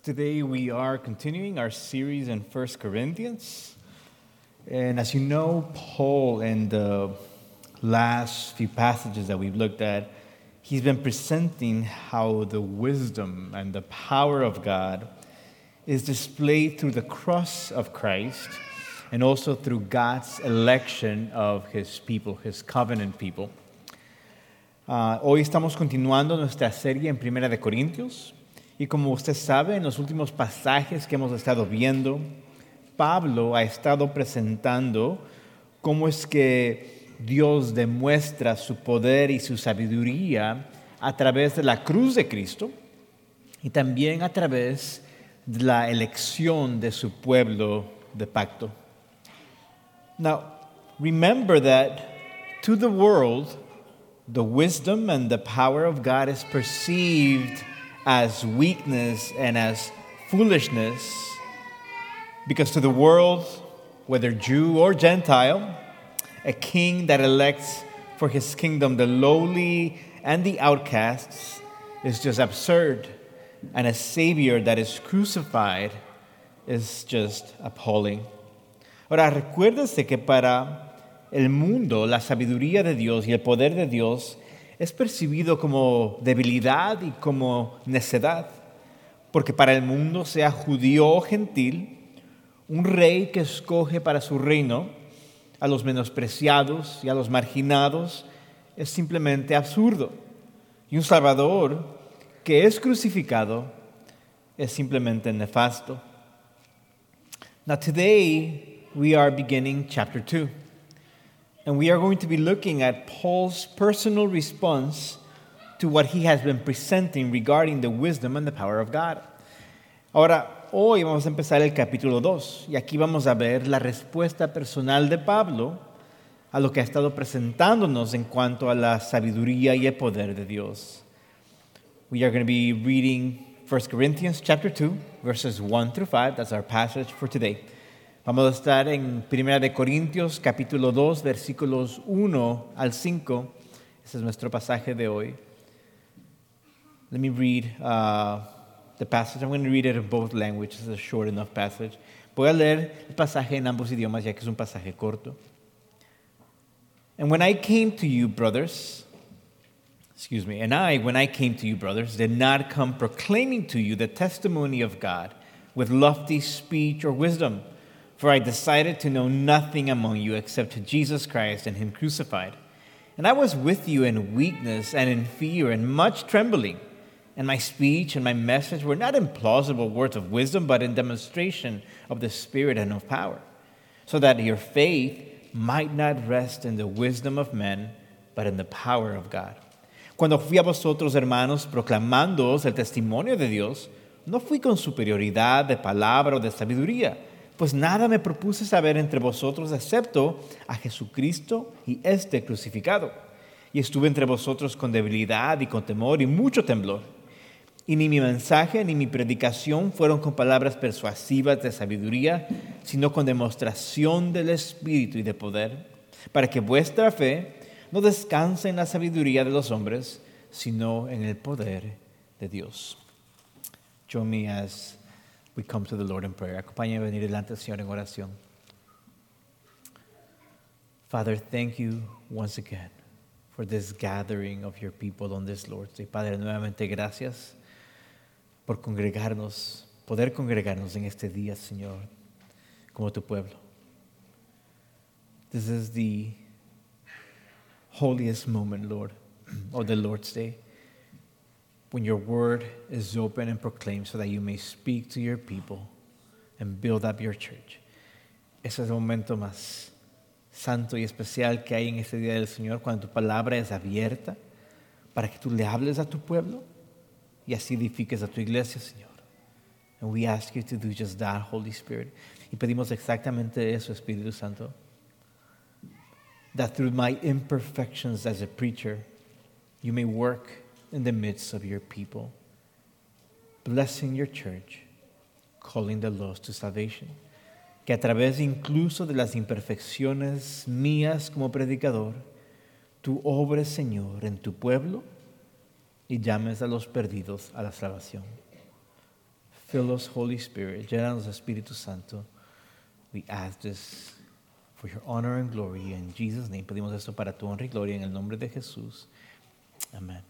Today we are continuing our series in 1 Corinthians. And as you know, Paul, in the last few passages that we've looked at, he's been presenting how the wisdom and the power of God is displayed through the cross of Christ and also through God's election of his people, his covenant people. Hoy estamos continuando nuestra serie en Primera de Corintios. Y como usted sabe, en los últimos pasajes que hemos estado viendo, Pablo ha estado presentando cómo es que Dios demuestra su poder y su sabiduría a través de la cruz de Cristo y también a través de la elección de su pueblo de pacto. Now, remember that to the world, the wisdom and the power of God is perceived as weakness and as foolishness, because to the world, whether Jew or Gentile, a king that elects for his kingdom the lowly and the outcasts is just absurd, and a savior that is crucified is just appalling. Ahora, recuérdese que para el mundo la sabiduría de Dios y el poder de Dios es percibido como debilidad y como necedad, porque para el mundo, sea judío o gentil, un rey que escoge para su reino a los menospreciados y a los marginados es simplemente absurdo, y un salvador que es crucificado es simplemente nefasto. Now today we are beginning chapter 2. And we are going to be looking at Paul's personal response to what he has been presenting regarding the wisdom and the power of God. Ahora, hoy vamos a empezar el capítulo 2 y aquí vamos a ver la respuesta personal de Pablo a lo que ha estado presentándonos en cuanto a la sabiduría y el poder de Dios. We are going to be reading 1 Corinthians chapter 2, verses 1 through 5. That's our passage for today. Vamos a estar en 1 de Corintios, capítulo 2, versículos 1 al 5. Ese es nuestro pasaje de hoy. Let me read the passage. I'm going to read it in both languages. It's a short enough passage. Voy a leer el pasaje en ambos idiomas, ya que es un pasaje corto. And when I came to you, brothers, when I came to you, brothers, did not come proclaiming to you the testimony of God with lofty speech or wisdom. For I decided to know nothing among you except Jesus Christ and Him crucified. And I was with you in weakness and in fear and much trembling. And my speech and my message were not in plausible words of wisdom, but in demonstration of the Spirit and of power, so that your faith might not rest in the wisdom of men, but in the power of God. Cuando fui a vosotros, hermanos, proclamándoos el testimonio de Dios, no fui con superioridad de palabra o de sabiduría, pues nada me propuse saber entre vosotros excepto a Jesucristo y este crucificado. Y estuve entre vosotros con debilidad y con temor y mucho temblor. Y ni mi mensaje ni mi predicación fueron con palabras persuasivas de sabiduría, sino con demostración del Espíritu y de poder, para que vuestra fe no descanse en la sabiduría de los hombres, sino en el poder de Dios. Join me as we come to the Lord in prayer. Acompáñame a venir delante del Señor en oración. Father, thank you once again for this gathering of your people on this Lord's Day. Padre, nuevamente gracias por poder congregarnos en este día, Señor, como tu pueblo. This is the holiest moment, Lord, of the Lord's Day, when your word is open and proclaimed so that you may speak to your people and build up your church. Ese es el momento más santo y especial que hay en este día del Señor, cuando tu palabra es abierta para que tú le hables a tu pueblo y así edifiques a tu iglesia, Señor. And we ask you to do just that, Holy Spirit. Y pedimos exactamente eso, Espíritu Santo. That through my imperfections as a preacher, you may work in the midst of your people, blessing your church, calling the lost to salvation. Que a través incluso de las imperfecciones mías como predicador, tú obres, Señor, en tu pueblo y llames a los perdidos a la salvación. Fill us, Holy Spirit. Llénanos, Espíritu Santo. We ask this for your honor and glory. In Jesus' name, pedimos esto para tu honra y gloria en el nombre de Jesús. Amen.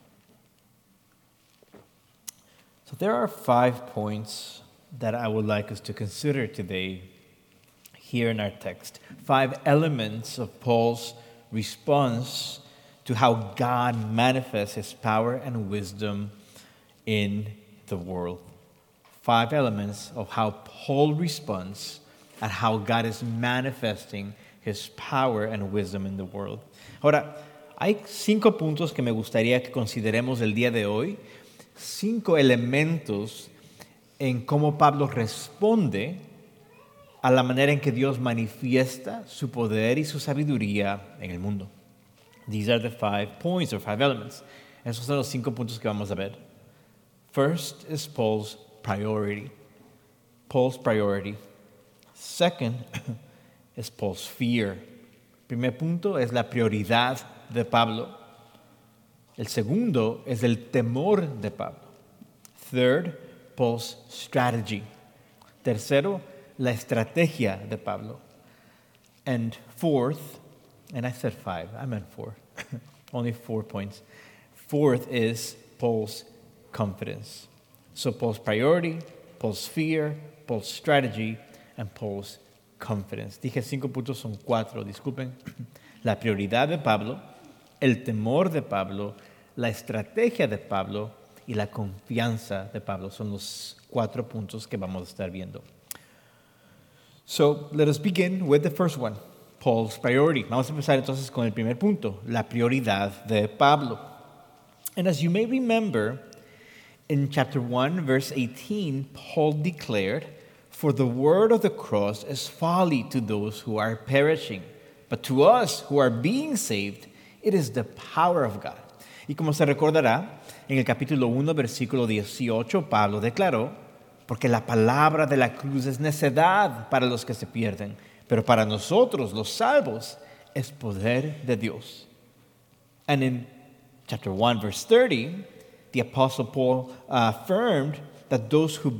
So there are 5 points that I would like us to consider today here in our text. 5 elements of Paul's response to how God manifests his power and wisdom in the world. 5 elements of how Paul responds and how God is manifesting his power and wisdom in the world. Ahora, hay 5 puntos que me gustaría que consideremos el día de hoy. 5 elementos en cómo Pablo responde a la manera en que Dios manifiesta su poder y su sabiduría en el mundo. These are the 5 points or 5 elements. Esos son los 5 puntos que vamos a ver. First is Paul's priority. Paul's priority. Second is Paul's fear. Primer punto es la prioridad de Pablo. El segundo es el temor de Pablo. Third, Paul's strategy. Tercero, la estrategia de Pablo. And fourth, and I said 5, I meant 4. Only 4 points. Fourth is Paul's confidence. So Paul's priority, Paul's fear, Paul's strategy, and Paul's confidence. Dije 5 puntos, son 4, disculpen. La prioridad de Pablo, el temor de Pablo, la estrategia de Pablo y la confianza de Pablo. Son los 4 puntos que vamos a estar viendo. So, let us begin with the first one, Paul's priority. Vamos a empezar entonces con el primer punto, la prioridad de Pablo. And as you may remember, in chapter 1, verse 18, Paul declared, "For the word of the cross is folly to those who are perishing, but to us who are being saved, it is the power of God." Y como se recordará, en el capítulo 1, versículo 18, Pablo declaró, porque la palabra de la cruz es necedad para los que se pierden, pero para nosotros, los salvos, es poder de Dios. And in chapter 1, verse 30, the Apostle Paul affirmed that to those who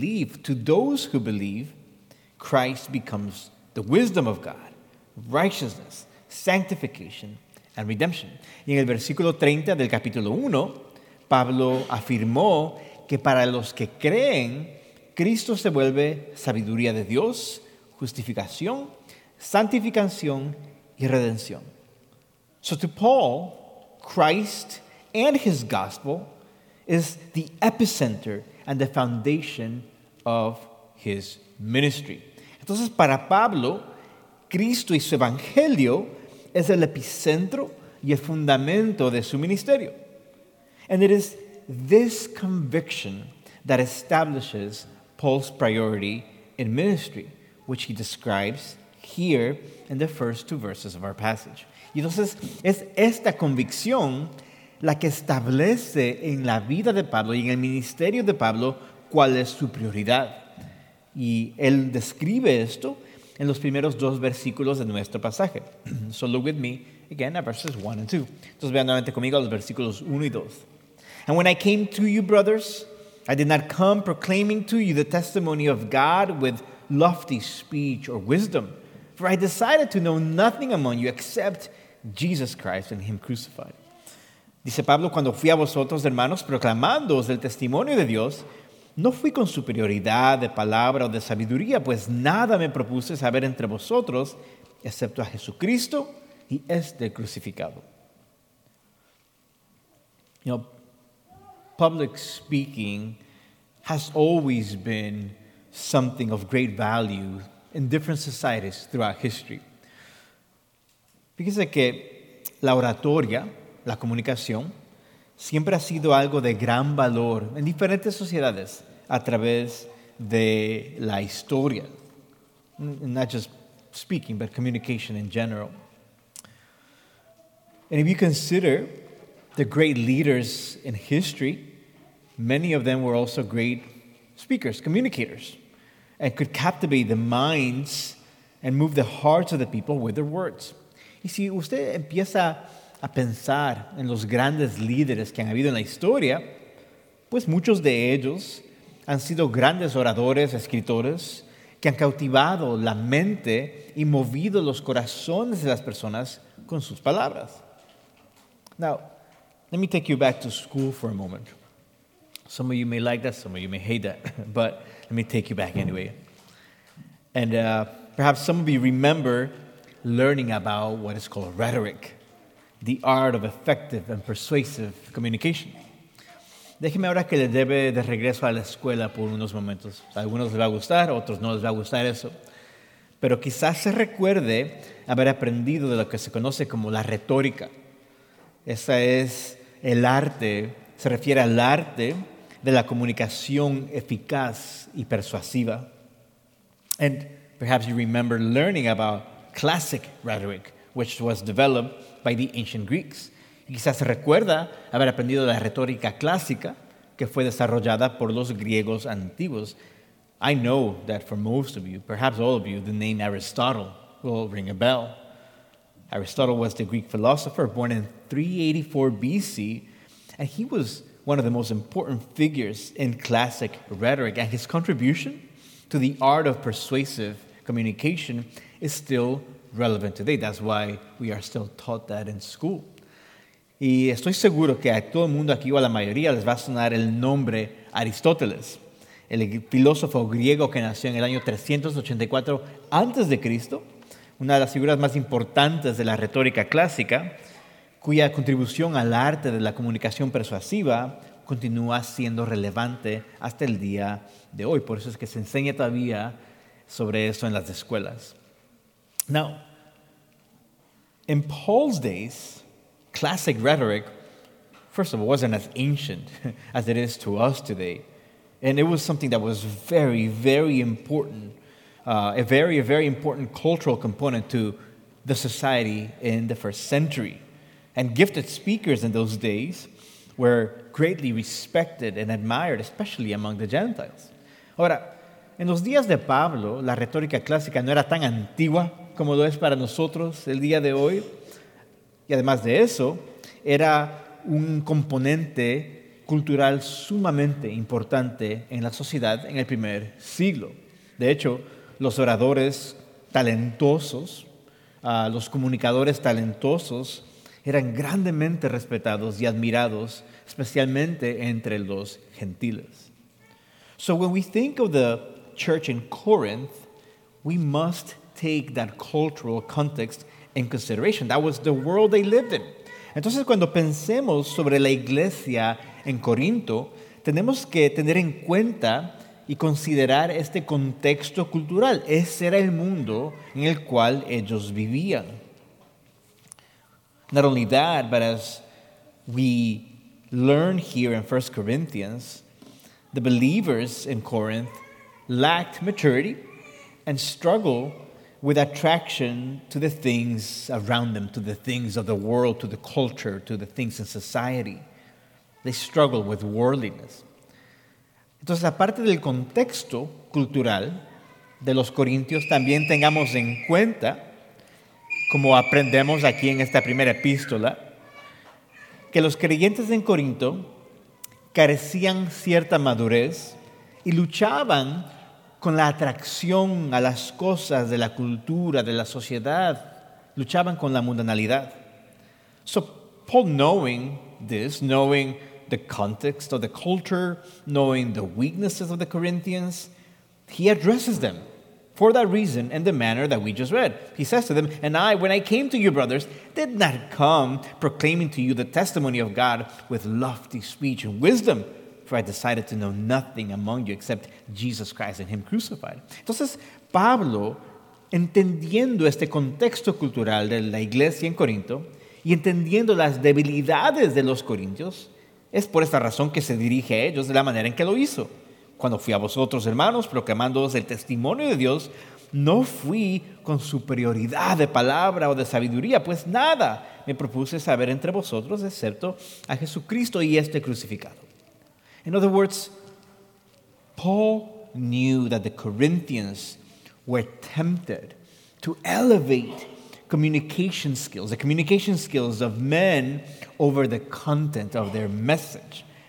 believe, Christ becomes the wisdom of God, righteousness, sanctification, and redemption. Y en el versículo 30 del capítulo 1, Pablo afirmó que para los que creen, Cristo se vuelve sabiduría de Dios, justificación, santificación y redención. So to Paul, Christ and his gospel is the epicenter and the foundation of his ministry. Entonces, para Pablo, Cristo y su evangelio es el epicentro y el fundamento de su ministerio. And it is this conviction that establishes Paul's priority in ministry, which he describes here in the first 2 verses of our passage. Y entonces es esta convicción la que establece en la vida de Pablo y en el ministerio de Pablo cuál es su prioridad. Y él describe esto en los primeros 2 versículos de nuestro pasaje. So look with me again at verses 1 and 2. Entonces vean nuevamente conmigo los versículos 1 y 2. "And when I came to you, brothers, I did not come proclaiming to you the testimony of God with lofty speech or wisdom, for I decided to know nothing among you except Jesus Christ and Him crucified." Dice Pablo, cuando fui a vosotros, hermanos, proclamándoos el testimonio de Dios, no fui con superioridad de palabra o de sabiduría, pues nada me propuse saber entre vosotros, excepto a Jesucristo y este crucificado. You know, public speaking has always been something of great value in different societies throughout history. Fíjese que la oratoria, la comunicación, siempre ha sido algo de gran valor en diferentes sociedades a través de la historia. Not just speaking, but communication in general. And if you consider the great leaders in history, many of them were also great speakers, communicators, and could captivate the minds and move the hearts of the people with their words. Y si usted empieza a pensar en los grandes líderes que han habido en la historia, pues muchos de ellos han sido grandes oradores, escritores, que han cautivado la mente y movido los corazones de las personas con sus palabras. Now, let me take you back to school for a moment. Some of you may like that, some of you may hate that, but let me take you back anyway. And perhaps some of you remember learning about what is called rhetoric, the art of effective and persuasive communication. Déjeme ahora que les lleve de regreso a la escuela por unos momentos. A algunos les va a gustar, a otros no les va a gustar eso. Pero quizás se recuerde haber aprendido de lo que se conoce como la retórica. Esa es el arte, se refiere al arte de la comunicación eficaz y persuasiva. And perhaps you remember learning about classic rhetoric, which was developed by the ancient Greeks. Y quizás se recuerda haber aprendido la retórica clásica que fue desarrollada por los griegos antiguos. I know that for most of you, perhaps all of you, the name Aristotle will ring a bell. Aristotle was the Greek philosopher born in 384 BC, and he was one of the most important figures in classic rhetoric, and his contribution to the art of persuasive communication is still relevant today. That's why we are still taught that in school. Y estoy seguro que a todo el mundo aquí o a la mayoría les va a sonar el nombre Aristóteles, el filósofo griego que nació en el año 384 a.C., una de las figuras más importantes de la retórica clásica, cuya contribución al arte de la comunicación persuasiva continúa siendo relevante hasta el día de hoy. Por eso es que se enseña todavía sobre eso en las escuelas. Now, in Paul's days, classic rhetoric, first of all, wasn't as ancient as it is to us today. And it was something that was very, very important, a very, very important cultural component to the society in the first century. And gifted speakers in those days were greatly respected and admired, especially among the Gentiles. Ahora, en los días de Pablo, la retórica clásica no era tan antigua como lo es para nosotros el día de hoy. Y además de eso, era un componente cultural sumamente importante en la sociedad en el primer siglo. De hecho, los oradores talentosos, los comunicadores talentosos, eran grandemente respetados y admirados, especialmente entre los gentiles. So when we think of the church in Corinth, we must take that cultural context in consideration. That was the world they lived in. Entonces, cuando pensemos sobre la iglesia en Corinto, tenemos que tener en cuenta y considerar este contexto cultural. Ese era el mundo en el cual ellos vivían. Not only that, but as we learn here in 1 Corinthians, the believers in Corinth lacked maturity and struggled with attraction to the things around them, to the things of the world, to the culture, to the things in society. They struggled with worldliness. Entonces, aparte del contexto cultural de los corintios, también tengamos en cuenta, como aprendemos aquí en esta primera epístola, que los creyentes en Corinto carecían cierta madurez y luchaban con la atracción a las cosas de la cultura, de la sociedad, luchaban con la mundanalidad. So Paul, knowing this, knowing the context of the culture, knowing the weaknesses of the Corinthians, he addresses them for that reason and the manner that we just read. He says to them, "And I, when I came to you, brothers, did not come proclaiming to you the testimony of God with lofty speech and wisdom, for I decided to know nothing among you except Jesus Christ and Him crucified." Entonces, Pablo, entendiendo este contexto cultural de la iglesia en Corinto y entendiendo las debilidades de los corintios, es por esta razón que se dirige a ellos de la manera en que lo hizo. Cuando fui a vosotros, hermanos, proclamándoos el testimonio de Dios, no fui con superioridad de palabra o de sabiduría, pues nada me propuse saber entre vosotros, excepto a Jesucristo y este crucificado. In other words, Paul knew that the Corinthians were tempted to elevate communication skills, the communication skills of men over the content of their message.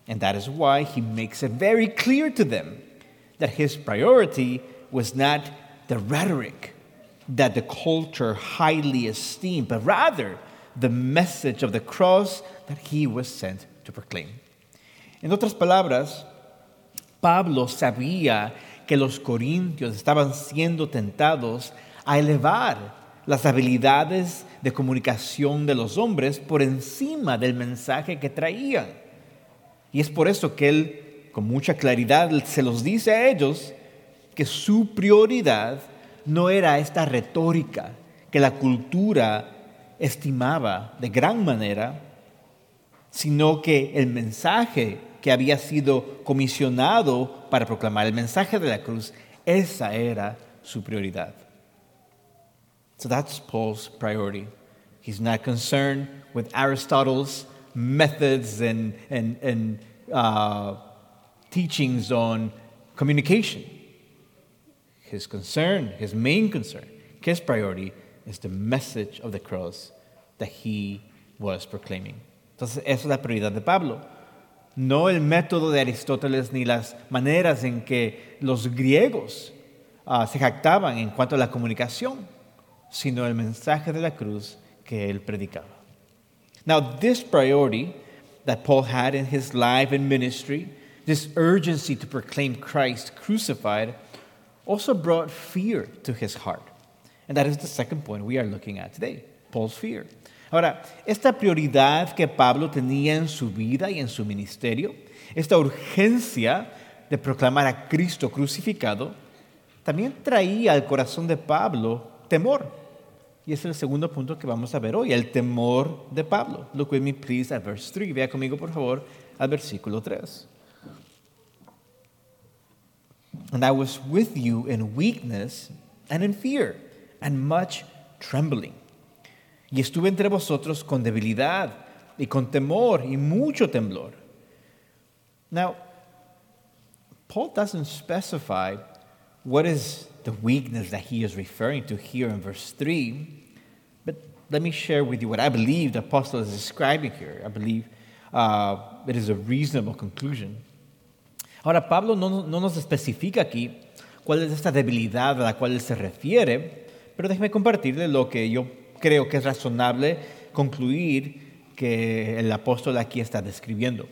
And that is why he makes it very clear to them that his priority was not the rhetoric that the culture highly esteemed, but rather the message of the cross that he was sent to proclaim. En otras palabras, Pablo sabía que los corintios estaban siendo tentados a elevar las habilidades de comunicación de los hombres por encima del mensaje que traían. Y es por eso que él, con mucha claridad, se los dice a ellos que su prioridad no era esta retórica que la cultura estimaba de gran manera, sino que el mensaje que había sido comisionado para proclamar, el mensaje de la cruz, esa era su prioridad. So that's Paul's priority. He's not concerned with Aristotle's methods and teachings on communication. His concern, his main concern, his priority is the message of the cross that he was proclaiming. Entonces, esa es la prioridad de Pablo. No el método de Aristóteles ni las maneras en que los griegos se jactaban en cuanto a la comunicación, sino el mensaje de la cruz que él predicaba. Now, this priority that Paul had in his life and ministry, this urgency to proclaim Christ crucified, also brought fear to his heart. And that is the second point we are looking at today, Paul's fear. Ahora, esta prioridad que Pablo tenía en su vida y en su ministerio, esta urgencia de proclamar a Cristo crucificado, también traía al corazón de Pablo temor. Y es el segundo punto que vamos a ver hoy, el temor de Pablo. Look with me, please, at verse 3. Vea conmigo, por favor, al versículo 3. And I was with you in weakness and in fear and much trembling. Y estuve entre vosotros con debilidad y con temor y mucho temblor. Now, Paul doesn't specify what is the weakness that he is referring to here in verse 3. But let me share with you what I believe the apostle is describing here. I believe it is a reasonable conclusion. Ahora, Pablo no nos especifica aquí cuál es esta debilidad a la cual él se refiere, pero déjeme compartirle lo que yo creo que es razonable concluir que el apóstol aquí está describiendo.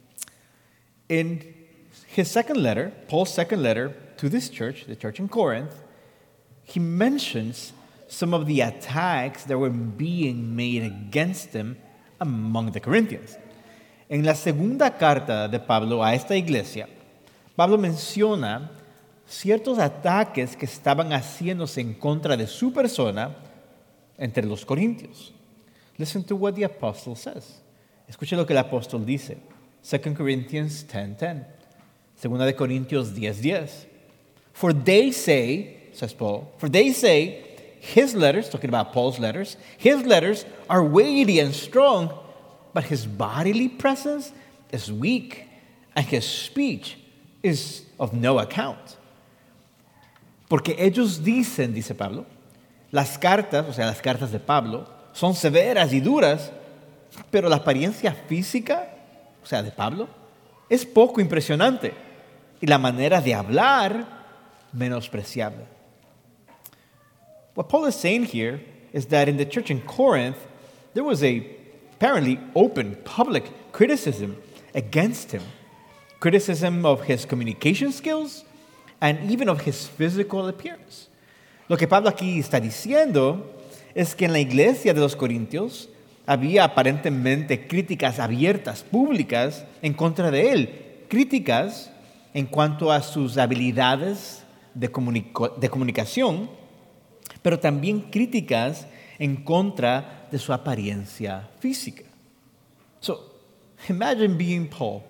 In his second letter, Paul's second letter to this church, the church in Corinth, he mentions some of the attacks that were being made against him among the Corinthians. En la segunda carta de Pablo a esta iglesia, Pablo menciona ciertos ataques que estaban haciéndose en contra de su persona entre los corintios. Listen to what the apostle says. Escuche lo que el apóstol dice. 2 Corinthians 10:10. Segunda de Corintios 10:10. For they say, says Paul, for they say, his letters, talking about Paul's letters, his letters are weighty and strong, but his bodily presence is weak, and his speech is of no account. Porque ellos dicen, dice Pablo, las cartas, o sea, las cartas de Pablo, son severas y duras, pero la apariencia física, o sea, de Pablo, es poco impresionante y la manera de hablar menospreciable. What Paul is saying here is that in the church in Corinth, there was a apparently open, public criticism against him. Criticism of his communication skills and even of his physical appearance. Lo que Pablo aquí está diciendo es que en la iglesia de los Corintios había aparentemente críticas abiertas, públicas, en contra de él. Críticas en cuanto a sus habilidades de comunicación, pero también críticas en contra de su apariencia física. So, imagine being Paul.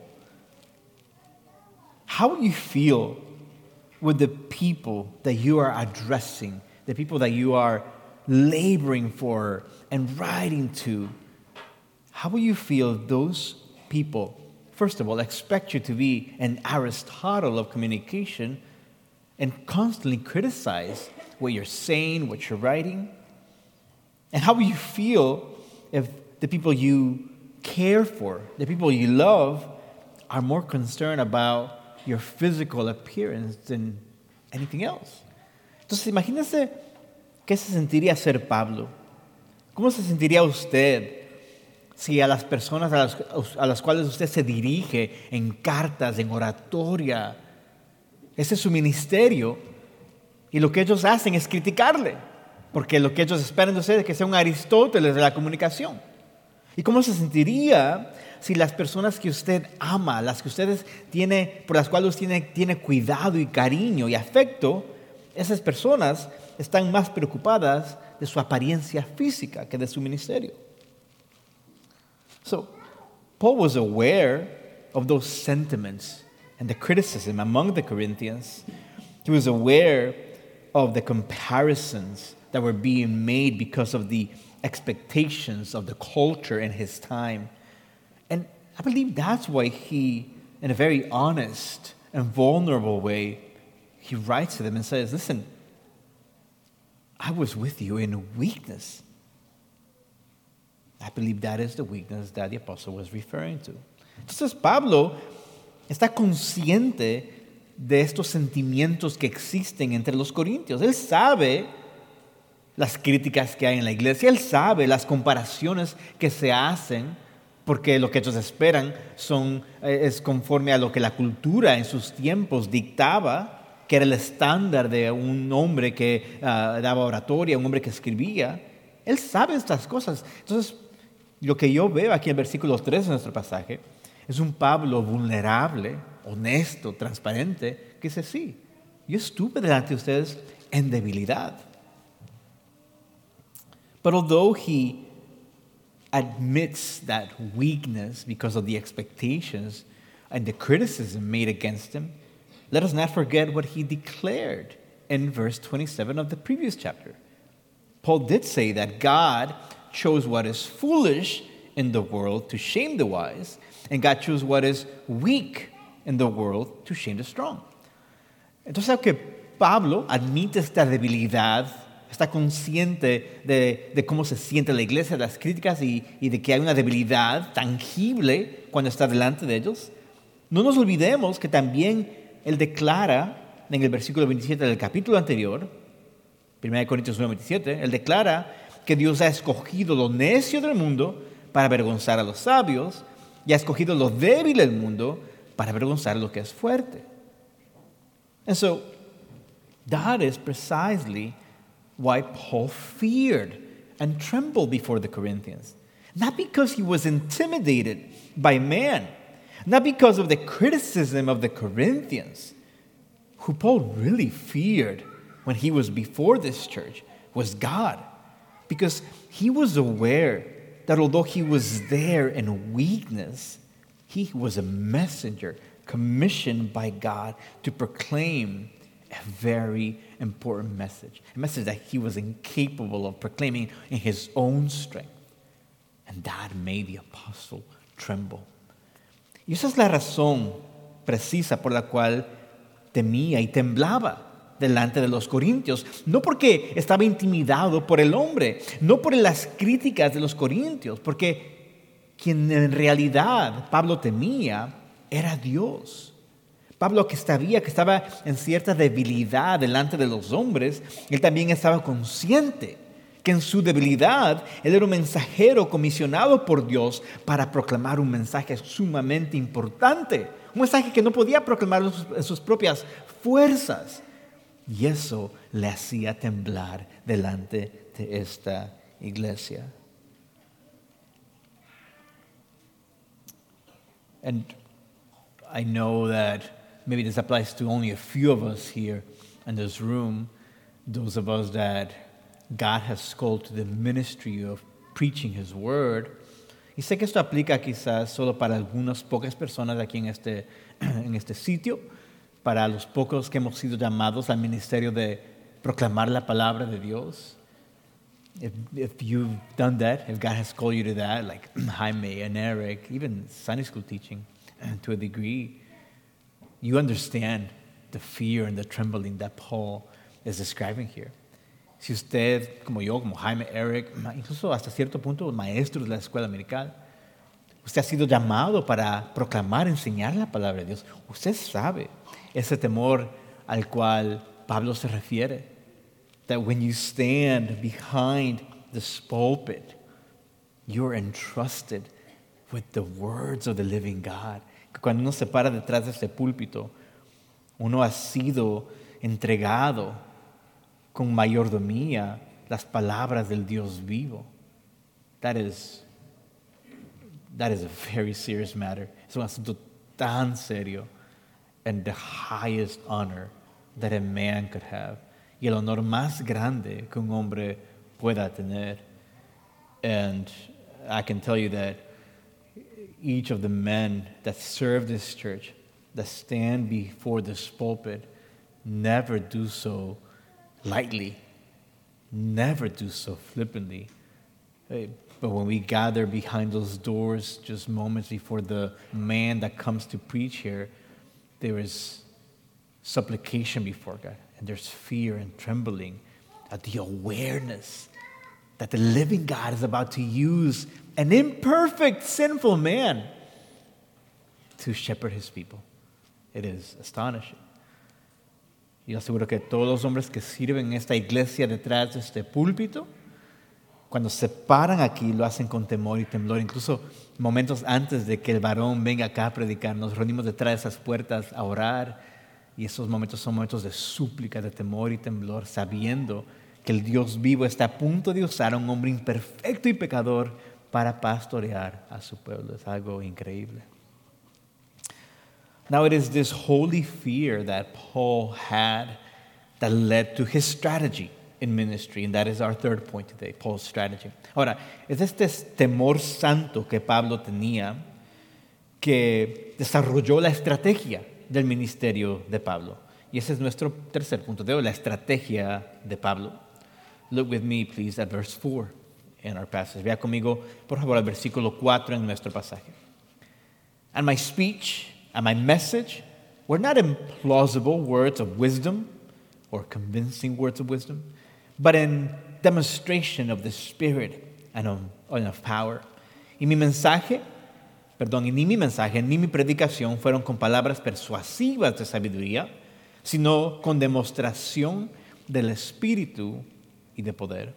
How would you feel with the people that you are addressing, the people that you are laboring for and writing to? How will you feel those people, first of all, expect you to be an Aristotle of communication and constantly criticize what you're saying, what you're writing? And how will you feel if the people you care for, the people you love, are more concerned about your physical appearance than anything else. Entonces, imagínese qué se sentiría ser Pablo. ¿Cómo se sentiría usted si a las personas a las cuales usted se dirige en cartas, en oratoria, ese es su ministerio, y lo que ellos hacen es criticarle, porque lo que ellos esperan de usted es que sea un Aristóteles de la comunicación? ¿Y cómo se sentiría si las personas que usted ama, las que por las cuales usted tiene cuidado y cariño y afecto, esas personas están más preocupadas de su apariencia física que de su ministerio? So, Paul was aware of those sentiments and the criticism among the Corinthians. He was aware of the comparisons that were being made because of the expectations of the culture in his time. And I believe that's why he, in a very honest and vulnerable way, he writes to them and says, listen, I was with you in weakness. I believe that is the weakness that the apostle was referring to. Entonces Pablo está consciente de estos sentimientos que existen entre los corintios. Él sabe las críticas que hay en la iglesia, él sabe las comparaciones que se hacen, porque lo que ellos esperan es conforme a lo que la cultura en sus tiempos dictaba, que era el estándar de un hombre que daba oratoria, un hombre que escribía. Él sabe estas cosas. Entonces, lo que yo veo aquí en versículo 3 de nuestro pasaje es un Pablo vulnerable, honesto, transparente, que dice, sí, yo estuve delante de ustedes en debilidad. But although he admits that weakness because of the expectations and the criticism made against him, let us not forget what he declared in verse 27 of the previous chapter. Paul did say that God chose what is foolish in the world to shame the wise, and God chose what is weak in the world to shame the strong. Entonces, aunque Pablo admite esta debilidad, está consciente de cómo se siente la iglesia, de las críticas y de que hay una debilidad tangible cuando está delante de ellos, no nos olvidemos que también él declara en el versículo 27 del capítulo anterior, 1 Corintios 1:27, él declara que Dios ha escogido lo necio del mundo para avergonzar a los sabios y ha escogido lo débil del mundo para avergonzar lo que es fuerte. And so, that is precisely why Paul feared and trembled before the Corinthians. Not because he was intimidated by man, not because of the criticism of the Corinthians. Who Paul really feared when he was before this church was God, because he was aware that although he was there in weakness, he was a messenger commissioned by God to proclaim a very important message, a message that he was incapable of proclaiming in his own strength. And that made the apostle tremble. Y esa es la razón precisa por la cual temía y temblaba delante de los corintios. No porque estaba intimidado por el hombre, no por las críticas de los corintios, porque quien en realidad Pablo temía era Dios. Pablo, que sabía que estaba en cierta debilidad delante de los hombres, él también estaba consciente que en su debilidad él era un mensajero comisionado por Dios para proclamar un mensaje sumamente importante, un mensaje que no podía proclamar en sus propias fuerzas. Y eso le hacía temblar delante de esta iglesia. And I know that maybe this applies to only a few of us here in this room, those of us that God has called to the ministry of preaching His Word. Y sé que esto aplica quizás solo para algunas pocas personas aquí en este sitio, para los pocos que hemos sido llamados al ministerio de proclamar la palabra de Dios. If you've done that, if God has called you to that, like Jaime and Eric, even Sunday school teaching to a degree, you understand the fear and the trembling that Paul is describing here. Si usted, como yo, como Jaime, Eric, incluso hasta cierto punto maestros de la escuela americana, Usted ha sido llamado para proclamar, enseñar la palabra de Dios. Usted sabe ese temor al cual Pablo se refiere. That when you stand behind this pulpit, you're entrusted with the words of the living God. Que cuando uno se para detrás de este púlpito, uno ha sido entregado con mayordomía las palabras del Dios vivo. That is a very serious matter. Es un asunto tan serio. And the highest honor that a man could have. Y el honor más grande que un hombre pueda tener. And I can tell you that each of the men that serve this church, that stand before this pulpit, never do so lightly, never do so flippantly. But when we gather behind those doors, just moments before the man that comes to preach here, there is supplication before God, and there's fear and trembling at the awareness that the living God is about to use an imperfect, sinful man to shepherd his people. It is astonishing. Yo aseguro que todos los hombres que sirven en esta iglesia detrás de este púlpito, cuando se paran aquí, lo hacen con temor y temblor. Incluso momentos antes de que el varón venga acá a predicar, nos reunimos detrás de esas puertas a orar. Y esos momentos son momentos de súplica, de temor y temblor, sabiendo que el Dios vivo está a punto de usar a un hombre imperfecto y pecador para pastorear a su pueblo. Es algo increíble. Now it is this holy fear that Paul had that led to his strategy in ministry, and that is our third point today, Paul's strategy. Ahora, es este temor santo que Pablo tenía que desarrolló la estrategia del ministerio de Pablo. Y ese es nuestro tercer punto de hoy, la estrategia de Pablo. Look with me, please, at verse 4 in our passage. Vea conmigo, por favor, al versículo 4 en nuestro pasaje. And my speech and my message were not in plausible words of wisdom or convincing words of wisdom, but in demonstration of the Spirit and of power. Y ni mi mensaje ni mi predicación fueron con palabras persuasivas de sabiduría, sino con demostración del Espíritu y de poder.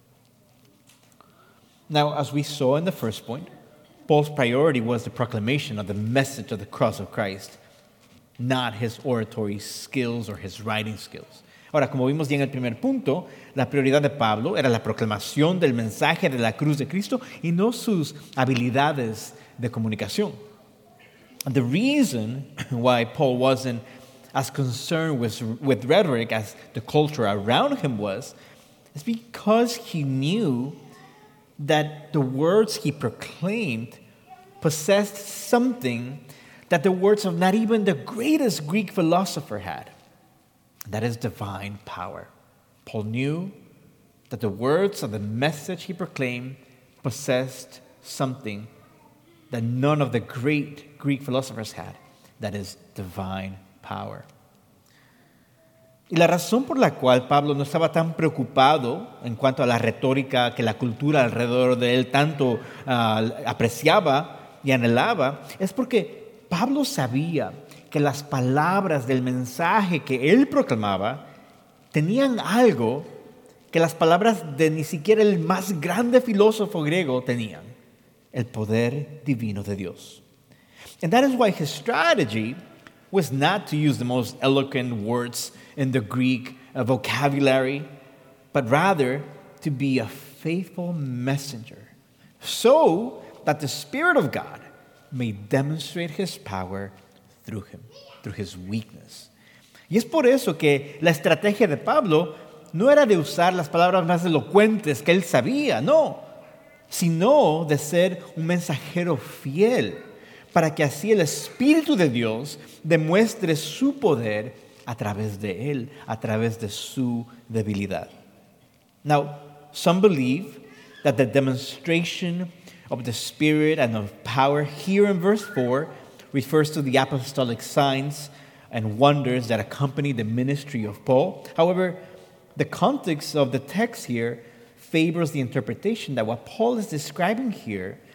Now, as we saw in the first point, Paul's priority was the proclamation of the message of the cross of Christ, not his oratory skills or his writing skills. Ahora, como vimos ya en el primer punto, la prioridad de Pablo era la proclamación del mensaje de la cruz de Cristo y no sus habilidades de comunicación. And the reason why Paul wasn't as concerned with rhetoric as the culture around him was is because he knew that the words he proclaimed possessed something that the words of not even the greatest Greek philosopher had. That is divine power. Paul knew that the words of the message he proclaimed possessed something that none of the great Greek philosophers had. That is divine power. Y la razón por la cual Pablo no estaba tan preocupado en cuanto a la retórica que la cultura alrededor de él tanto apreciaba y anhelaba es porque Pablo sabía que las palabras del mensaje que él proclamaba tenían algo que las palabras de ni siquiera el más grande filósofo griego tenían: el poder divino de Dios. And that is why his strategy was not to use the most eloquent words in the Greek vocabulary, but rather to be a faithful messenger, so that the Spirit of God may demonstrate his power through him, through his weakness. Y es por eso que la estrategia de Pablo no era de usar las palabras más elocuentes que él sabía, no, sino de ser un mensajero fiel, para que así el Espíritu de Dios demuestre su poder a través de él, a través de su debilidad. Now, some believe that the demonstration of the Spirit and of power here in verse 4 refers to the apostolic signs and wonders that accompany the ministry of Paul. However, the context of the text here favors the interpretation that what Paul is describing here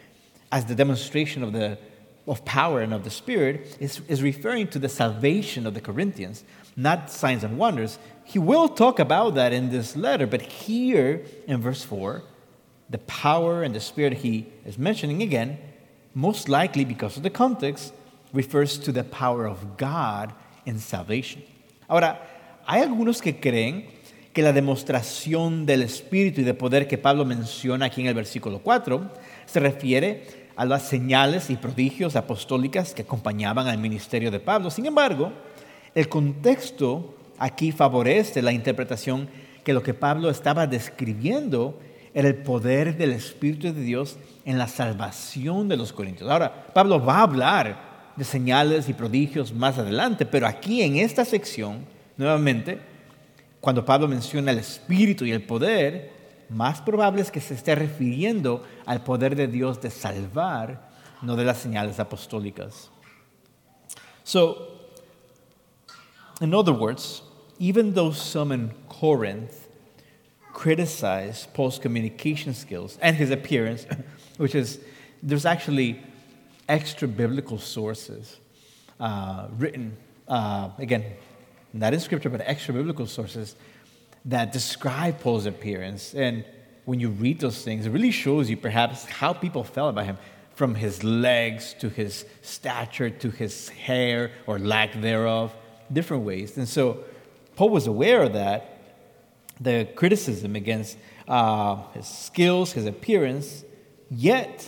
as the demonstration of power and of the Spirit is referring to the salvation of the Corinthians, not signs and wonders. He will talk about that in this letter, but here in verse 4, the power and the Spirit he is mentioning again, most likely because of the context, refers to the power of God in salvation. Ahora, hay algunos que creen que la demostración del Espíritu y de poder que Pablo menciona aquí en el versículo 4 se refiere a las señales y prodigios apostólicas que acompañaban al ministerio de Pablo. Sin embargo, el contexto aquí favorece la interpretación que lo que Pablo estaba describiendo era el poder del Espíritu de Dios en la salvación de los corintios. Ahora, Pablo va a hablar de señales y prodigios más adelante, pero aquí en esta sección, nuevamente, cuando Pablo menciona el Espíritu y el poder, más probable es que se esté refiriendo al poder de Dios de salvar, no de las señales apostólicas. So, in other words, even though some in Corinth criticize Paul's communication skills and his appearance, which is, there's actually extra biblical sources written, again, not in Scripture, but extra biblical sources that describe Paul's appearance. And when you read those things, it really shows you perhaps how people felt about him, from his legs to his stature to his hair or lack thereof, different ways. And so Paul was aware of that, the criticism against his skills, his appearance, yet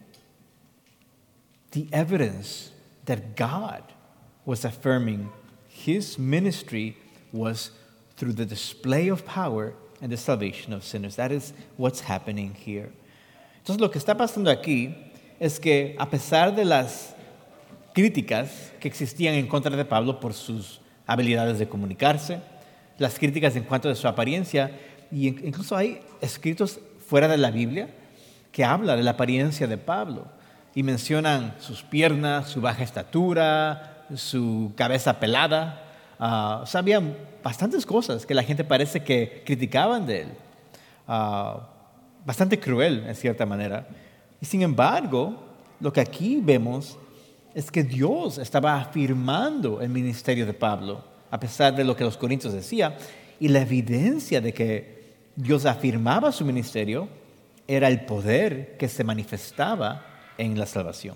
the evidence that God was affirming his ministry was through the display of power and the salvation of sinners. That is what's happening here. Entonces, lo que está pasando aquí es que, a pesar de las críticas que existían en contra de Pablo por sus habilidades de comunicarse, las críticas en cuanto a su apariencia, y incluso hay escritos fuera de la Biblia que habla de la apariencia de Pablo y mencionan sus piernas, su baja estatura, su cabeza pelada. Había bastantes cosas que la gente parece que criticaban de él. Bastante cruel, en cierta manera. Y sin embargo, lo que aquí vemos es que Dios estaba afirmando el ministerio de Pablo, a pesar de lo que los corintios decían, y la evidencia de que Dios afirmaba su ministerio era el poder que se manifestaba en la salvación.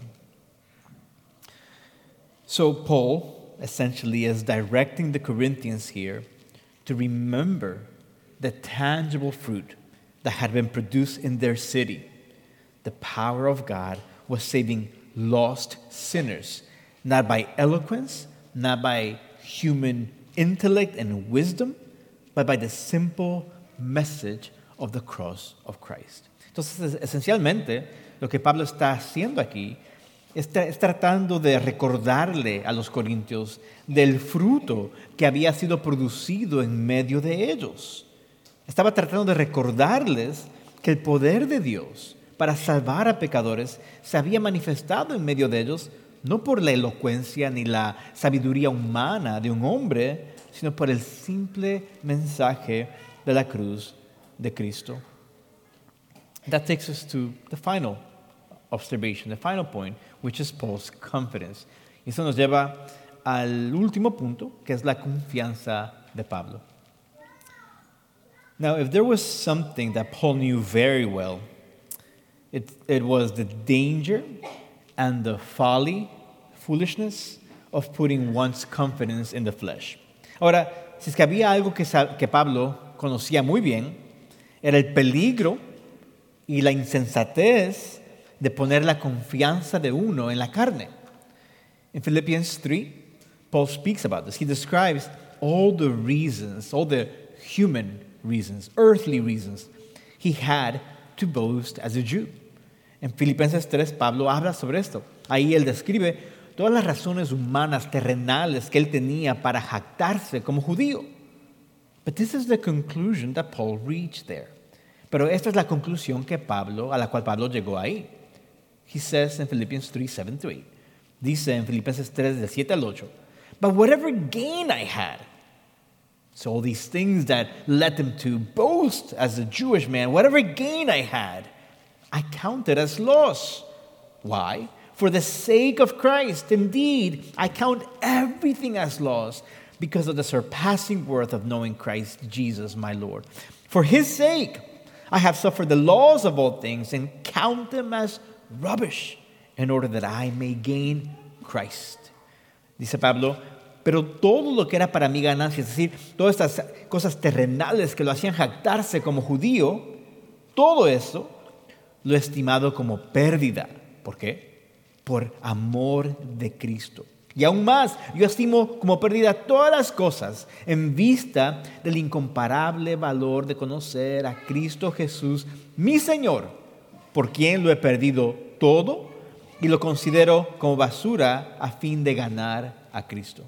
So Paul essentially is directing the Corinthians here to remember the tangible fruit that had been produced in their city. The power of God was saving lost sinners, not by eloquence, not by human intellect and wisdom, but by the simple message of the cross of Christ. Entonces, esencialmente, lo que Pablo está haciendo aquí es tratando de recordarle a los corintios del fruto que había sido producido en medio de ellos. Estaba tratando de recordarles que el poder de Dios para salvar a pecadores se había manifestado en medio de ellos, no por la elocuencia ni la sabiduría humana de un hombre, sino por el simple mensaje de la cruz de Cristo. That takes us to the final observation, the final point, which is Paul's confidence. Y eso nos lleva al último punto, que es la confianza de Pablo. Now, if there was something that Paul knew very well, it was the danger and the foolishness of putting one's confidence in the flesh. Ahora, si es que había algo que Pablo conocía muy bien, era el peligro y la insensatez de poner la confianza de uno en la carne. In Philippians 3, Paul speaks about this. He describes all the reasons, all the human reasons, earthly reasons he had to boast as a Jew. En Filipenses 3, Pablo habla sobre esto. Ahí él describe todas las razones humanas, terrenales que él tenía para jactarse como judío. But this is the conclusion that Paul reached there. Pero esta es la conclusión a la cual Pablo llegó ahí. He says in Philippians 3, 7-8. Dice en Filipenses 3, del 7 al 8. But whatever gain I had, so all these things that led him to boast as a Jewish man, whatever gain I had, I counted as loss Why? For the sake of Christ, indeed, I count everything as loss because of the surpassing worth of knowing Christ Jesus, my Lord. For his sake, I have suffered the loss of all things and count them as rubbish in order that I may gain Christ. Dice Pablo, pero todo lo que era para mí ganancia, es decir, todas estas cosas terrenales que lo hacían jactarse como judío, todo eso lo he estimado como pérdida. ¿Por qué? Por amor de Cristo. Y aún más, yo estimo como pérdida todas las cosas en vista del incomparable valor de conocer a Cristo Jesús, mi Señor, por quien lo he perdido todo y lo considero como basura a fin de ganar a Cristo.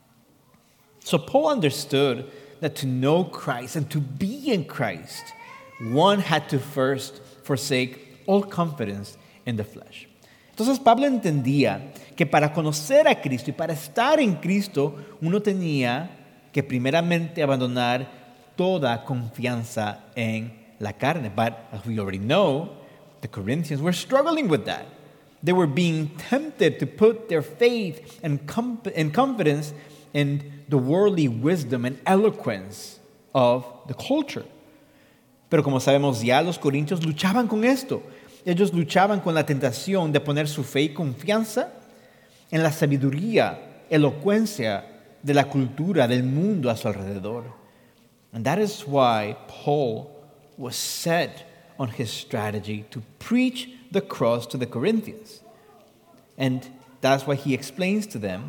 So Paul understood that to know Christ and to be in Christ, one had to first forsake all confidence in the flesh. Entonces Pablo entendía que para conocer a Cristo y para estar en Cristo, uno tenía que primeramente abandonar toda confianza en la carne. But as we already know, the Corinthians were struggling with that. They were being tempted to put their faith and confidence in the worldly wisdom and eloquence of the culture. Pero como sabemos ya, los corintios luchaban con esto. Ellos luchaban con la tentación de poner su fe y confianza en la sabiduría, elocuencia de la cultura, del mundo a su alrededor. And that is why Paul was set on his strategy to preach the cross to the Corinthians. And that's why he explains to them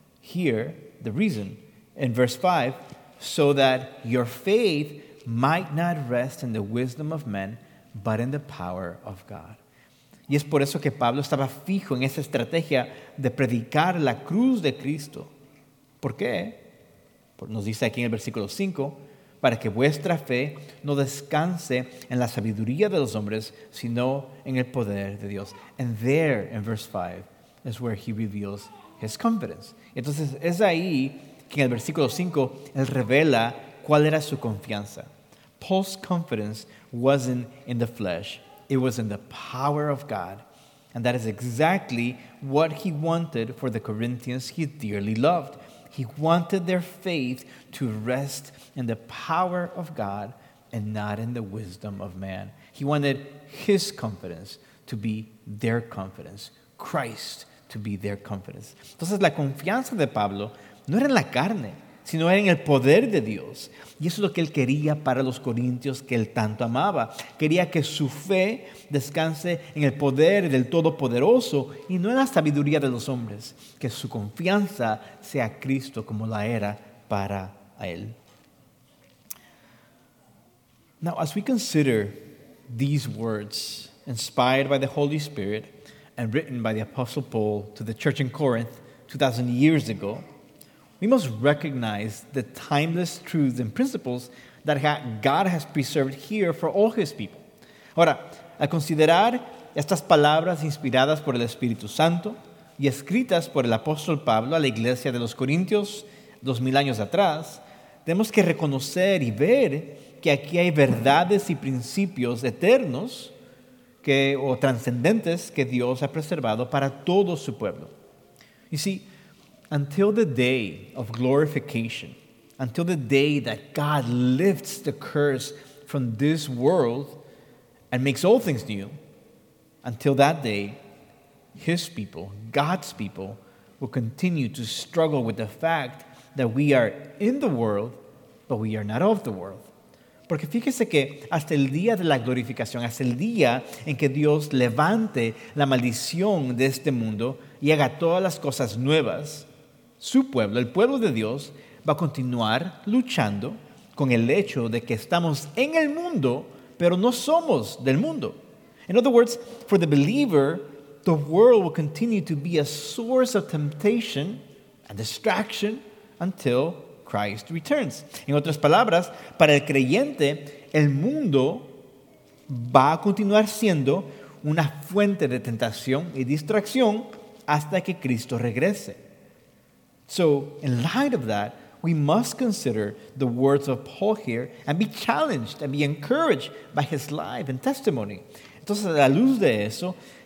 here the reason in verse 5, so that your faith might not rest in the wisdom of men, but in the power of God. Y es por eso que Pablo estaba fijo en esa estrategia de predicar la cruz de Cristo. ¿Por qué? Nos dice aquí en el versículo 5, para que vuestra fe no descanse en la sabiduría de los hombres, sino en el poder de Dios. And there, in verse 5, is where he reveals his confidence. Entonces, es ahí que en el versículo 5, él revela cuál era su confianza. Paul's confidence wasn't in the flesh. It was in the power of God. And that is exactly what he wanted for the Corinthians he dearly loved. He wanted their faith to rest in the power of God and not in the wisdom of man. He wanted his confidence to be their confidence. Christ to be their confidence. Entonces la confianza de Pablo no era en la carne, sino era en el poder de Dios. Y eso es lo que él quería para los corintios que él tanto amaba. Quería que su fe descanse en el poder del Todopoderoso y no en la sabiduría de los hombres. Que su confianza sea Cristo como la era para él. Now, as we consider these words inspired by the Holy Spirit and written by the Apostle Paul to the church in Corinth 2,000 years ago, we must recognize the timeless truths and principles that God has preserved here for all his people. Ahora, al considerar estas palabras inspiradas por el Espíritu Santo y escritas por el apóstol Pablo a la iglesia de los Corintios 2000 años atrás, tenemos que reconocer y ver que aquí hay verdades y principios eternos o trascendentes que Dios ha preservado para todo su pueblo. You see, until the day of glorification, until the day that God lifts the curse from this world and makes all things new, until that day, his people, God's people, will continue to struggle with the fact that we are in the world, but we are not of the world. Porque fíjese que hasta el día de la glorificación, hasta el día en que Dios levante la maldición de este mundo y haga todas las cosas nuevas, su pueblo, el pueblo de Dios, va a continuar luchando con el hecho de que estamos en el mundo, pero no somos del mundo. In other words, for the believer, the world will continue to be a source of temptation and distraction until Christ returns. En otras palabras, para el creyente, el mundo va a continuar siendo una fuente de tentación y distracción hasta que Cristo regrese. So, in light of that, we must consider the words of Paul here and be challenged and be encouraged by his life and testimony. Entonces, a la luz de eso,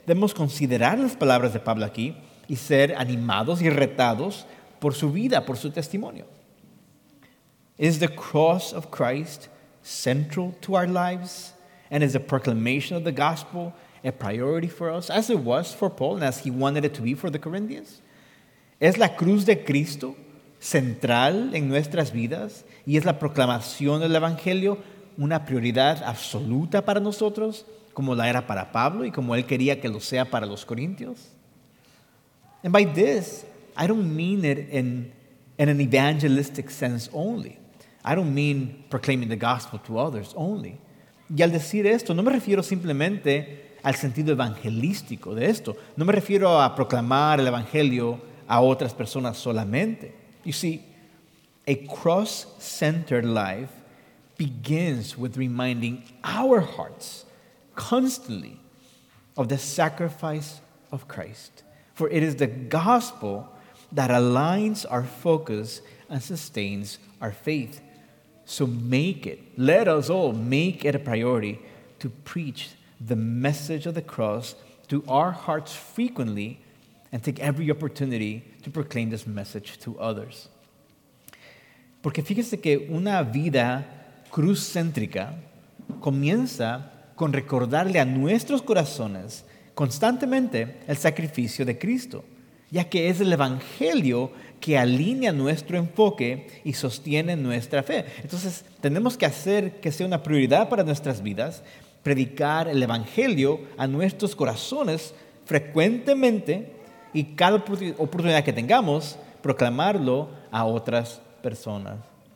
debemos considerar las palabras de Pablo aquí y ser animados y retados por su vida, por su testimonio. Is the cross of Christ central to our lives? And is the proclamation of the gospel a priority for us, as it was for Paul and as he wanted it to be for the Corinthians? ¿Es la cruz de Cristo central en nuestras vidas y es la proclamación del Evangelio una prioridad absoluta para nosotros, como la era para Pablo y como él quería que lo sea para los corintios? And by this, I don't mean it in an evangelistic sense only. I don't mean proclaiming the gospel to others only. Y al decir esto, no me refiero simplemente al sentido evangelístico de esto. No me refiero a proclamar el evangelio a otras personas solamente. You see, a cross-centered life begins with reminding our hearts constantly of the sacrifice of Christ. For it is the gospel that aligns our focus and sustains our faith. So let us all make it a priority to preach the message of the cross to our hearts frequently and take every opportunity to proclaim this message to others. Porque fíjese que una vida cruz-céntrica comienza con recordarle a nuestros corazones constantemente el sacrificio de Cristo, ya que es el Evangelio que alinea nuestro enfoque y sostiene nuestra fe. Entonces, tenemos que hacer que sea una prioridad para nuestras vidas, predicar el Evangelio a nuestros corazones frecuentemente y cada oportunidad que tengamos, proclamarlo a otras personas.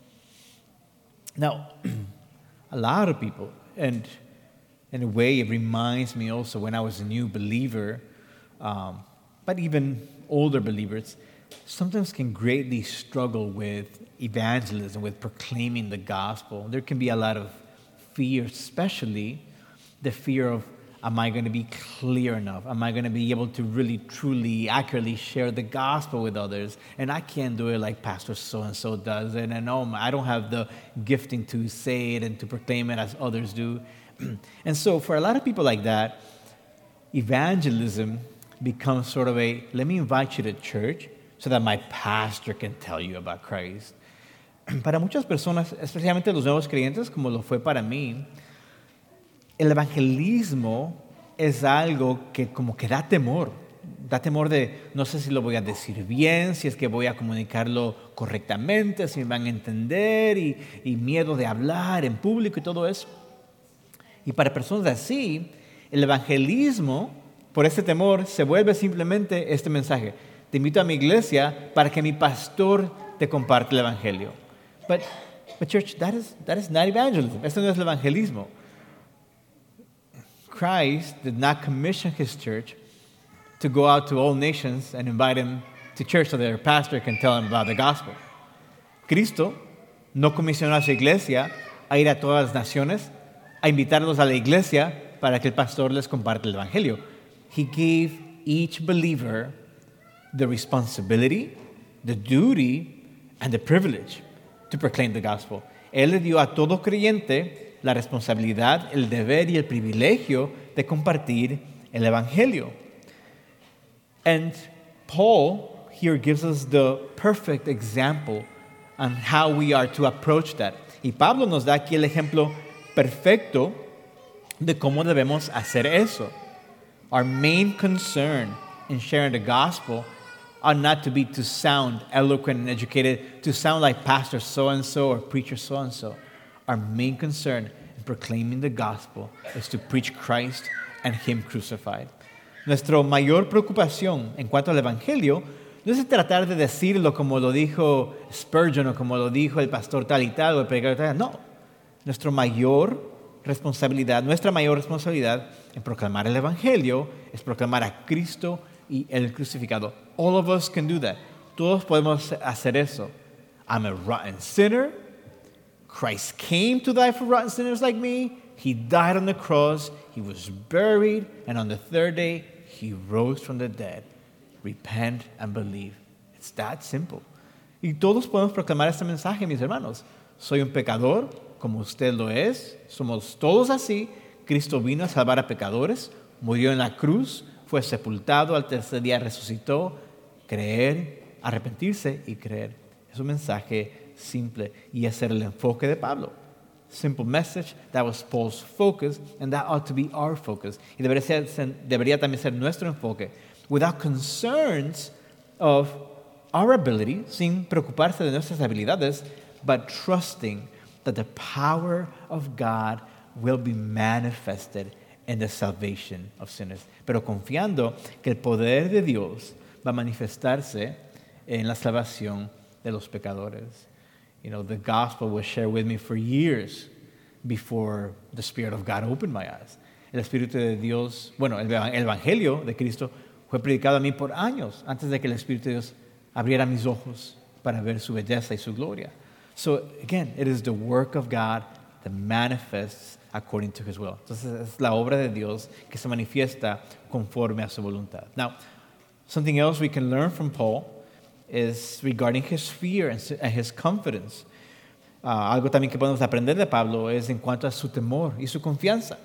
Now, a lot of people, and in a way it reminds me also when I was a new believer, but even older believers, sometimes can greatly struggle with evangelism, with proclaiming the gospel. There can be a lot of fear, especially the fear of, am I going to be clear enough? Am I going to be able to really, truly, accurately share the gospel with others? And I can't do it like Pastor so-and-so does. And I know I don't have the gifting to say it and to proclaim it as others do. And so for a lot of people like that, evangelism becomes sort of a, let me invite you to church so that my pastor can tell you about Christ. Para muchas personas, especialmente los nuevos creyentes, como lo fue para mí, el evangelismo es algo que como que da temor de, no sé si lo voy a decir bien, si es que voy a comunicarlo correctamente, si me van a entender, y miedo de hablar en público y todo eso. Y para personas así, el evangelismo, por ese temor, se vuelve simplemente este mensaje: te invito a mi iglesia para que mi pastor te comparte el evangelio. But church, that is not evangelism. Esto no es el evangelismo. Christ did not commission his church to go out to all nations and invite them to church so that their pastor can tell them about the gospel. Cristo no comisionó a su iglesia a ir a todas las naciones, a invitarlos a la iglesia para que el pastor les comparte el evangelio. He gave each believer the responsibility, the duty, and the privilege to proclaim the gospel. Él le dio a todo creyente la responsabilidad, el deber y el privilegio de compartir el evangelio. And Paul here gives us the perfect example on how we are to approach that. Y Pablo nos da aquí el ejemplo perfecto de cómo debemos hacer eso. Our main concern in sharing the gospel ought not to be to sound eloquent and educated, to sound like Pastor so-and-so or Preacher so-and-so. Our main concern in proclaiming the gospel is to preach Christ and Him crucified. Nuestra mayor preocupación en cuanto al evangelio no es tratar de decirlo como lo dijo Spurgeon o como lo dijo el pastor tal y tal o el predicador tal. No. Nuestra mayor responsabilidad en proclamar el evangelio es proclamar a Cristo y el crucificado. All of us can do that. Todos podemos hacer eso. I'm a rotten sinner. Christ came to die for rotten sinners like me. He died on the cross. He was buried. And on the third day, He rose from the dead. Repent and believe. It's that simple. Y todos podemos proclamar este mensaje, mis hermanos. Soy un pecador, como usted lo es. Somos todos así. Cristo vino a salvar a pecadores. Murió en la cruz. fue sepultado, al tercer día resucitó. Creer, arrepentirse y creer. Es un mensaje simple y ese era el enfoque de Pablo. Simple message, that was Paul's focus, and that ought to be our focus. Y debería también ser nuestro enfoque. Without concerns of our ability, sin preocuparse de nuestras habilidades, but trusting that the power of God will be manifested in the salvation of sinners. Pero confiando que el poder de Dios va a manifestarse en la salvación de los pecadores. You know, the gospel was shared with me for years before the Spirit of God opened my eyes. El Espíritu de Dios, bueno, el Evangelio de Cristo fue predicado a mí por años antes de que el Espíritu de Dios abriera mis ojos para ver su belleza y su gloria. So again, it is the work of God that manifests according to His will. Entonces es la obra de Dios que se manifiesta conforme a su voluntad. Now, something else we can learn from Paul is regarding his fear and his confidence. Algo también que podemos aprender de Pablo es en cuanto a su temor y su confianza.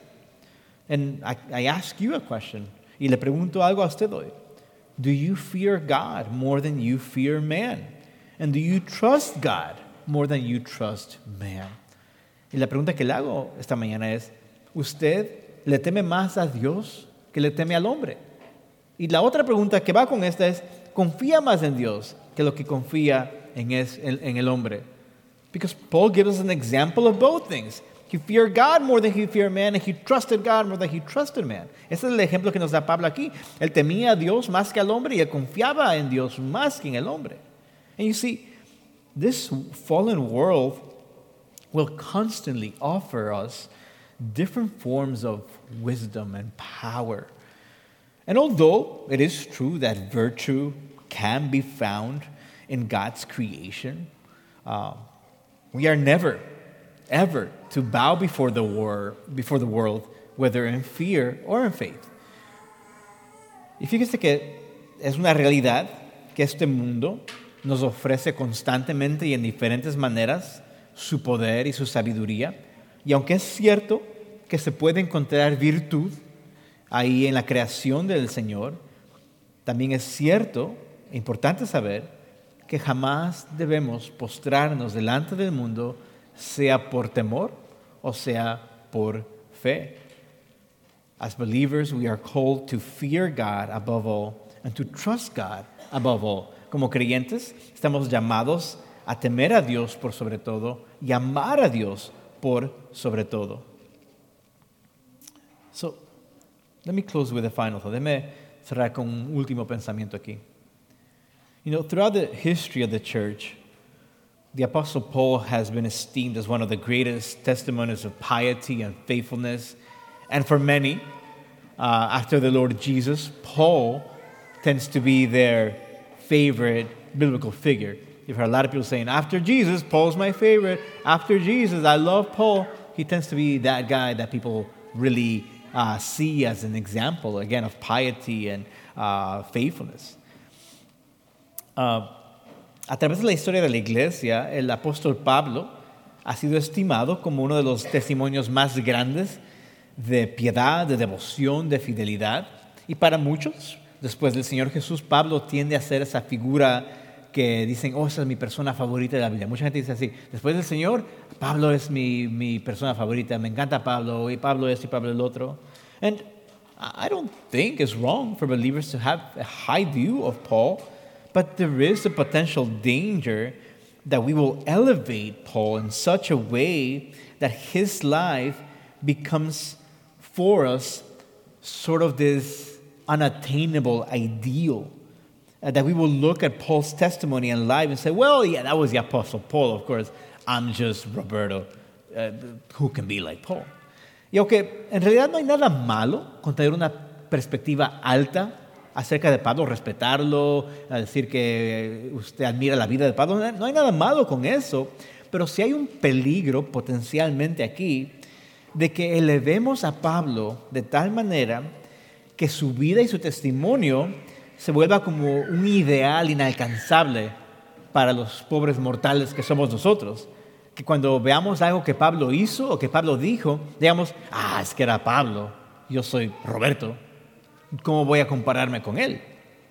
And I ask you a question, y le pregunto algo a usted hoy. Do you fear God more than you fear man? And do you trust God more than you trust man? Y la pregunta que le hago esta mañana es, ¿usted le teme más a Dios que le teme al hombre? Y la otra pregunta que va con esta es, ¿confía más en Dios que lo que confía en el hombre? Because Paul gives us an example of both things. He feared God more than he feared man, and he trusted God more than he trusted man. Ese es el ejemplo que nos da Pablo aquí. Él temía a Dios más que al hombre y él confiaba en Dios más que en el hombre. And you see, this fallen world will constantly offer us different forms of wisdom and power. And although it is true that virtue can be found in God's creation, we are never, ever to bow before the world, whether in fear or in faith. Y fíjese que es una realidad que este mundo nos ofrece constantemente y en diferentes maneras su poder y su sabiduría. Y aunque es cierto que se puede encontrar virtud ahí en la creación del Señor, también es cierto, e importante saber, que jamás debemos postrarnos delante del mundo, sea por temor o sea por fe. As believers, we are called to fear God above all and to trust God above all. Como creyentes, estamos llamados a temer a Dios por sobre todo y amar a Dios por sobre todo. So, let me close with a final thought. Déjeme cerrar con un último pensamiento aquí. You know, throughout the history of the church, the Apostle Paul has been esteemed as one of the greatest testimonies of piety and faithfulness. And for many, after the Lord Jesus, Paul tends to be their favorite biblical figure. You've heard a lot of people saying, after Jesus, Paul's my favorite. After Jesus, I love Paul. He tends to be that guy that people really see as an example, again, of piety and faithfulness. A través de la historia de la iglesia, el apóstol Pablo ha sido estimado como uno de los testimonios más grandes de piedad, de devoción, de fidelidad. Y para muchos, después del Señor Jesús, Pablo tiende a ser esa figura que dicen, oh, esa es mi persona favorita de la Biblia. Mucha gente dice así, después del Señor, Pablo es mi persona favorita, me encanta Pablo, y Pablo esto y Pablo el otro. And I don't think it's wrong for believers to have a high view of Paul, but there is a potential danger that we will elevate Paul in such a way that his life becomes for us sort of this unattainable ideal. That we will look at Paul's testimony and life and say, well, yeah, that was the Apostle Paul, of course. I'm just Roberto. Who can be like Paul? Y aunque en realidad no hay nada malo con tener una perspectiva alta acerca de Pablo, respetarlo, decir que usted admira la vida de Pablo, no hay nada malo con eso, pero sí hay un peligro potencialmente aquí de que elevemos a Pablo de tal manera que su vida y su testimonio se vuelva como un ideal inalcanzable para los pobres mortales que somos nosotros. Que cuando veamos algo que Pablo hizo o que Pablo dijo, digamos, es que era Pablo, yo soy Roberto. ¿cómo voy a compararme con Él?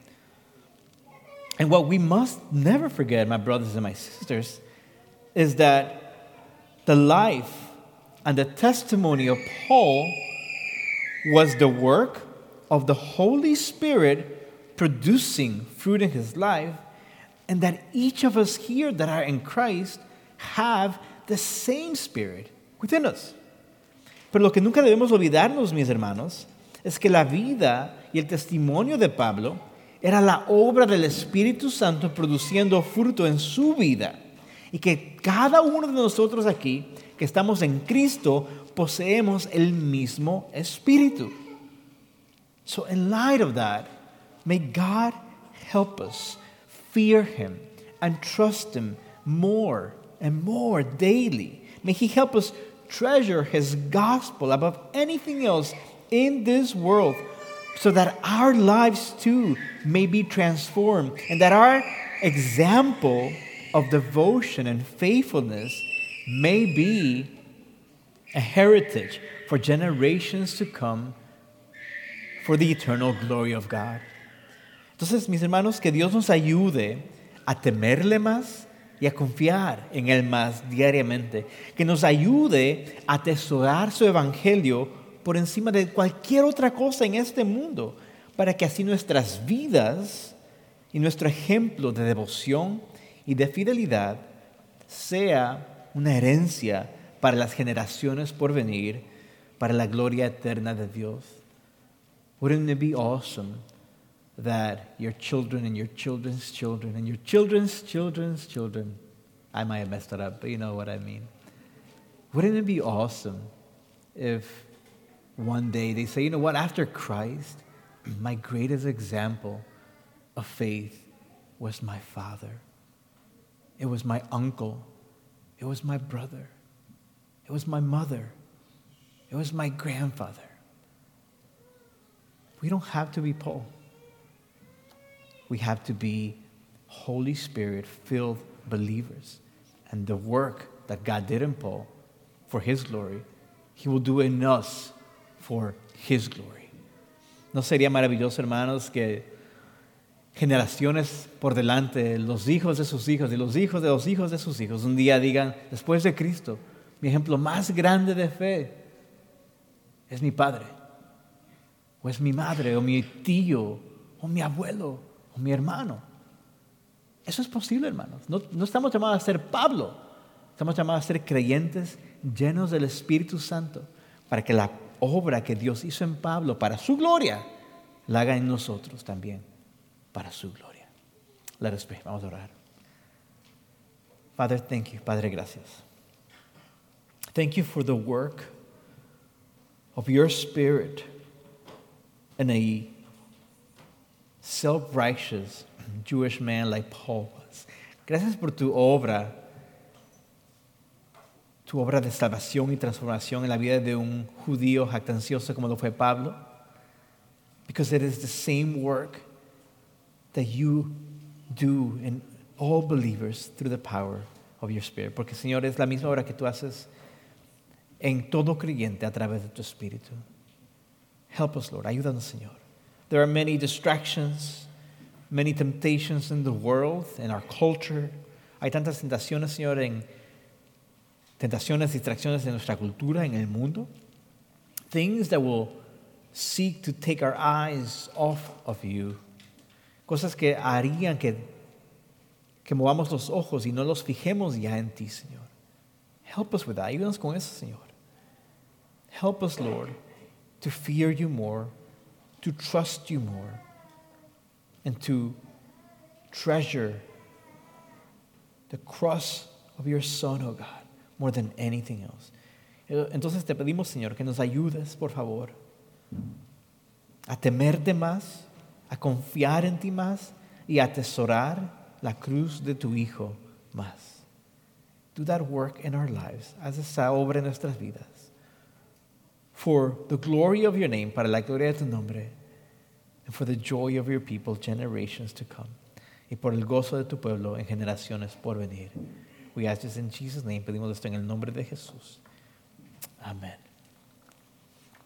And what we must never forget, my brothers and my sisters, is that the life and the testimony of Paul was the work of the Holy Spirit producing fruit in his life, and that each of us here that are in Christ have the same Spirit within us. Pero lo que nunca debemos olvidarnos, mis hermanos, es que la vida y el testimonio de Pablo era la obra del Espíritu Santo produciendo fruto en su vida. Y que cada uno de nosotros aquí, que estamos en Cristo, poseemos el mismo Espíritu. So in light of that, may God help us fear Him and trust Him more and more daily. May He help us treasure His gospel above anything else in this world, so that our lives too may be transformed, and that our example of devotion and faithfulness may be a heritage for generations to come for the eternal glory of God. Entonces, mis hermanos, que Dios nos ayude a temerle más y a confiar en Él más diariamente. Que nos ayude a atesorar su evangelio por encima de cualquier otra cosa en este mundo, para que así nuestras vidas y nuestro ejemplo de devoción y de fidelidad sea una herencia para las generaciones por venir, para la gloria eterna de Dios. Wouldn't it be awesome that your children and your children's children and your children's children's children, I might have messed it up, but you know what I mean. Wouldn't it be awesome if one day they say, you know what, after Christ, my greatest example of faith was my father. It was my uncle. It was my brother. It was my mother. It was my grandfather. We don't have to be Paul. We have to be Holy Spirit-filled believers. And the work that God did in Paul for His glory, He will do in us for His glory. ¿No sería maravilloso, hermanos, que generaciones por delante, los hijos de sus hijos y los hijos de los hijos de sus hijos, un día digan, después de Cristo, mi ejemplo más grande de fe es mi padre, o es mi madre, o mi tío, o mi abuelo, o mi hermano? Eso es posible, hermanos. No estamos llamados a ser Pablo, estamos llamados a ser creyentes llenos del Espíritu Santo, para que la obra que Dios hizo en Pablo para su gloria, la haga en nosotros también para su gloria. Let us pray. Vamos a orar. Father, thank you. Padre, gracias. Thank you for the work of your Spirit in a self-righteous Jewish man like Paul was. Gracias por tu obra de salvación y transformación en la vida de un judío jactancioso como lo fue Pablo. Because it is the same work that you do in all believers through the power of your Spirit. Porque, Señor, es la misma obra que tú haces en todo creyente a través de tu Espíritu. Help us, Lord. Ayúdanos, Señor. There are many distractions, many temptations in the world, in our culture. Hay tantas tentaciones, Señor, distracciones en nuestra cultura, en el mundo. Things that will seek to take our eyes off of you. Cosas que harían que movamos los ojos y no los fijemos ya en ti, Señor. Help us with that. Ayúdanos con eso, Señor. Help us, Lord, to fear you more, to trust you more, and to treasure the cross of your Son, oh God, more than anything else. Entonces te pedimos, Señor, que nos ayudes, por favor, a temerte más, a confiar en ti más y a atesorar la cruz de tu Hijo más. Do that work in our lives. Haz esa obra en nuestras vidas. For the glory of your name, para la gloria de tu nombre, and for the joy of your people, generations to come. Y por el gozo de tu pueblo en generaciones por venir. We ask this in Jesus' name. Pedimos esto en el nombre de Jesús. Amén.